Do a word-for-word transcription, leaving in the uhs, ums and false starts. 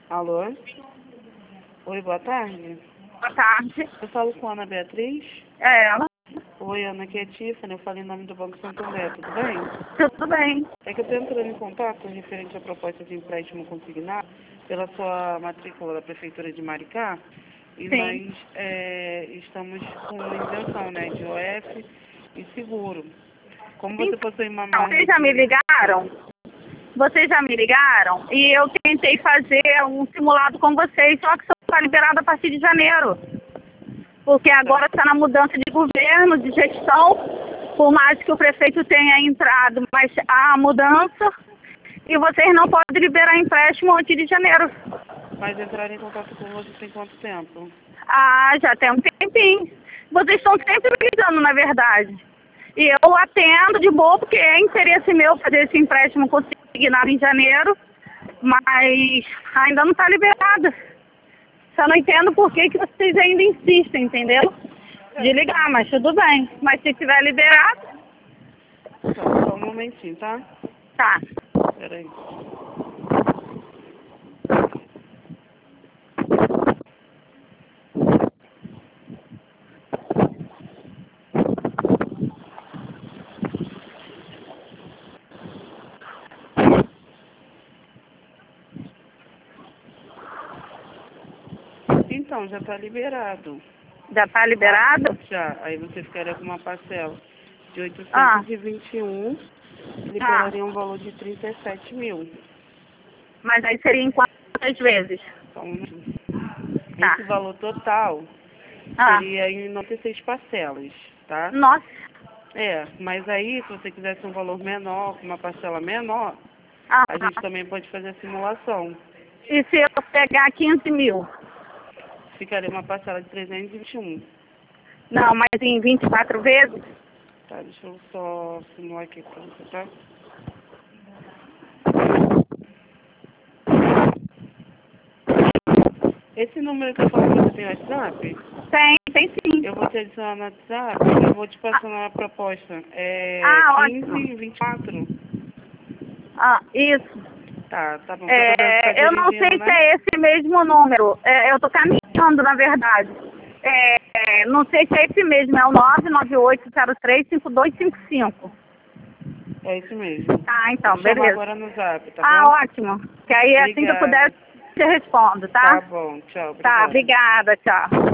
Alô? Oi, boa tarde. Boa tarde. Eu falo com a Ana Beatriz. É ela? Oi, Ana, aqui é Tiffany. Eu falei em nome do Banco Santander, tudo bem? Tudo bem. É que eu estou entrando em contato referente à proposta de empréstimo consignado pela sua matrícula da Prefeitura de Maricá. E Sim. nós é, estamos com isenção, né, de O F e seguro. Como você possui uma Então, margem vocês já me de... ligaram? Vocês já me ligaram? E eu tentei fazer um simulado com vocês, só que só está liberado a partir de janeiro. Porque agora está na mudança de governo, de gestão, por mais que o prefeito tenha entrado, mas há mudança e vocês não podem liberar empréstimo antes de janeiro. Mas entrar em contato com você tem quanto tempo? Ah, já tem um tempinho. Vocês estão sempre me ligando, na verdade. E eu atendo de boa, porque é interesse meu fazer esse empréstimo consignado em janeiro, mas ainda não está liberado. Só não entendo por que, que vocês ainda insistem, entendeu? De ligar, mas tudo bem. Mas se tiver liberado... Só, só um momentinho, tá? Tá. Peraí. Então, já está liberado. Já está liberado? Já. Aí você ficaria com uma parcela de Ah. oitocentos e vinte e um, liberaria um valor de trinta e sete mil. Mas aí seria em quantas vezes? Então, Tá. esse valor total Ah. seria em noventa e seis parcelas, tá? Nossa. É, mas aí, se você quisesse um valor menor, com uma parcela menor, Ah. a gente também pode fazer a simulação. E se eu pegar quinze mil? Ficaria uma parcela de trezentos e vinte e um. Não, mas em vinte e quatro vezes? Tá, deixa eu só simular aqui pra você, tá? Esse número que eu falo, você tem WhatsApp? Tem, tem sim. Eu vou te adicionar no WhatsApp e eu vou te passar na proposta. É Ah, quinze ótimo. e vinte e quatro. Ah, isso. Tá, tá bom. É, Você tá eu não dirigindo, sei né? se é esse mesmo número. É, eu tô caminhando, na verdade. É, não sei se é esse mesmo. É o nove nove oito zero três cinco dois cinco cinco. É isso mesmo. Ah, então, Vou te chamar beleza. agora no Zap, tá Ah, bom? ótimo. Que aí assim que eu Obrigada. puder, eu te respondo, Tá tá? bom, tchau. Tá, Obrigada. obrigada, tchau.